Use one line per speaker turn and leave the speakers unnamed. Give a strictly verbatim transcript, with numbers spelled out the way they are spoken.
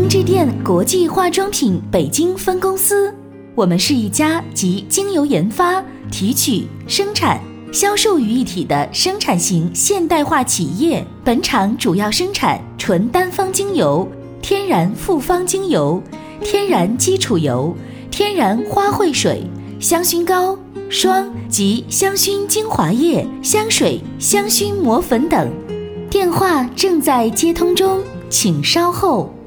英致电国际化妆品北京分公司，我们是一家集精油研发、提取、生产、销售于一体的生产型现代化企业。本厂主要生产纯单方精油、天然复方精油、天然基础油、天然花卉水、香薰膏、霜及香薰精华液、香水、香薰磨粉等。电话正在接通中，请稍后。